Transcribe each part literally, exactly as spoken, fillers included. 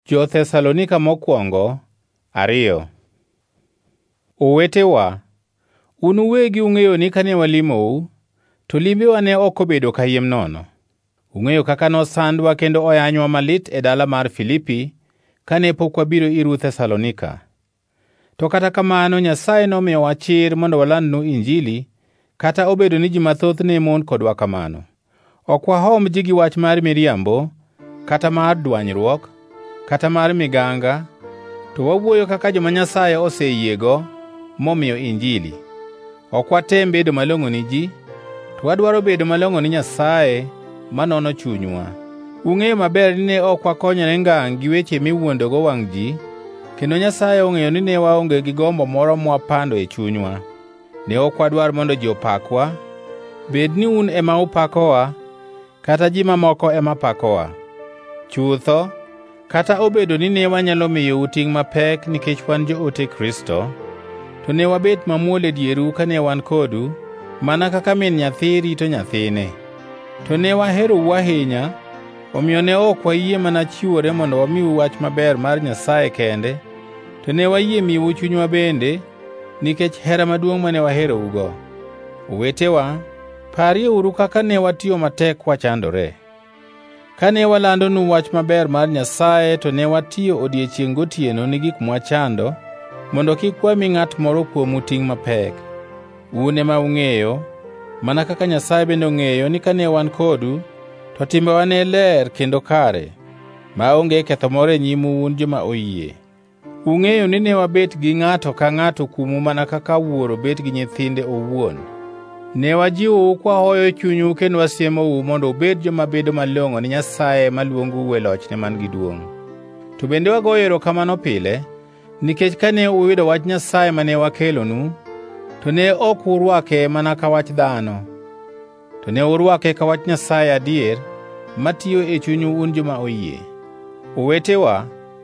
Jo-Thesalonika mokwongo ariyo. Owetewa, un uwegi ung'eyo ni kane walimou, to limbewa ne ok obedo kayiem nono. Ung'eyo kaka nosandwa kendo oyanywa malit e dala mar Filipi kane pok wabiro iru Thesalonika. To kata kamano Nyasaye nomiyowa chir mondo walandnu Injili, kata obedo ni ji mathoth ne mon kodwa kamano. Ok wahomb ji gi wach mar miriambo, kata mar dwanyruok, kata mar miganga, to wawuoyo kaka joma Nyasaye oseyiego momiyo Injili. Ok watem bedo malong'o ni ji, to wadwaro bedo malong'o ni Nyasaye manono chunywa. Ung'eyo maber ni ne ok wakonyore ngangʼ gi weche miwuondogo wang' ji, kendo Nyasaye ong'eyo ni ne waonge gi gombo moro mwapando e chunywa. Ne ok wadwar mondo ji opakwa, bed ni un ema upakowa, kata ji mamoko ema pakowa. Chutho, kata obedo ni ne wanyalo miyo uting' mapek nikech wan joote Kristo, to ne wabet mamuol e dieru kane wan kodu, mana kaka min nyathi rito nyathine. To ne waherou ahinya, omiyo ne ok wayie mana chiwore mondo wamiu wach maber mar Nyasaye kende, to ne wayie miyou chunywa bende, nikech hera maduongʼ mane waherougo. Owetewa, parieuru kaka ne watiyo matek wachandore. Kane walandonu wach maber mar Nyasaye, to ne watiyo odiechieng' gotieno ni gik mwachando, mondo kik wami ng'at moro kuomu tingʼ mapek. Un ema ung'eyo, mana kaka Nyasaye bende ong'eyo ni kane wan kodu, to timbewa ne ler kendo kare, maonge ketho moro e nyimu un joma oyie. Ung'eyo ni ne wabet gi ng'ato ka ng'ato kuomu mana kaka wuoro bet gi nyithinde owuon. Ne wajiwou kwahoyo chunyu kendo wasiemou mondo ubed joma bedo malong'o ni Nyasaye maluongou e lochne man gi duongʼ. To bende wagoyo erokamano pile, nikech kane uyudo wach Nyasaye mane wakelonu, to ne ok urwake mana ka wach dhano, to ne urwake ka wach Nyasaye adier, matiyo e chunyu un joma oyie. Owetewa,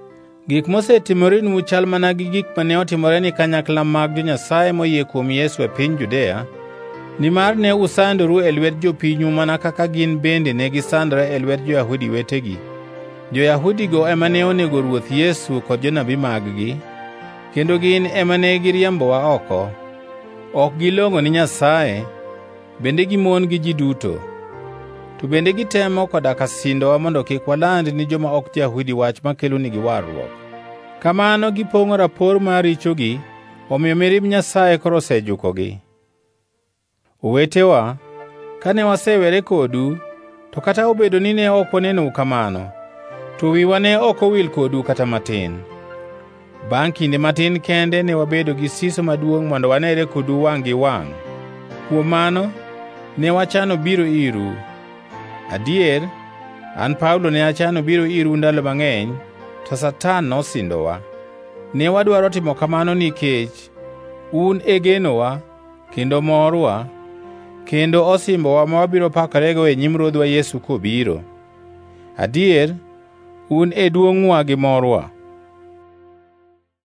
gik mosetimorenu chal mana gi gik mane otimore ni kanyakla mag jo-Nyasaye moyie kuom Yesu e piny Judea, nimar ne usandoru e lwet jopinyu mana kaka gin bende ne gisandore e lwet jo-Yahudi wetegi. Jo-Yahudigo ema ne onego Ruoth Yesu kod jonabi mag-gi, kendo gin ema ne giriembowa oko. Ok gilong'o ni Nyasaye, bende gimon gi ji duto. To bende gitemo koda kasindowa mondo kik waland ni joma ok jo-Yahudi wach makelo nigi warruok. Kamano gipong'o rapor mar richogi, omiyo mirimb Nyasaye koro osejukogi. Owetewa, kane wasewere kodu, to kata obedo ni ne ok wanenou kamano, to wiwa ne ok owil kodu kata matin. Bang' kinde matin kende ne wabedo gi siso maduongʼ mondo wanere kodu wangʼ gi wangʼ. Kuom mano, ne wachano biro iru. Adier, an Paulo ne achano biro iru ndalo mang'eny, to Satan nosindowa. Ne wadwaro timo kamano nikech un e genowa, kendo morwa, kendo osimbowa ma wabiro pakorego e nyim Ruodhwa Yesu kobiro. Adier, un e duong'wa gi morwa.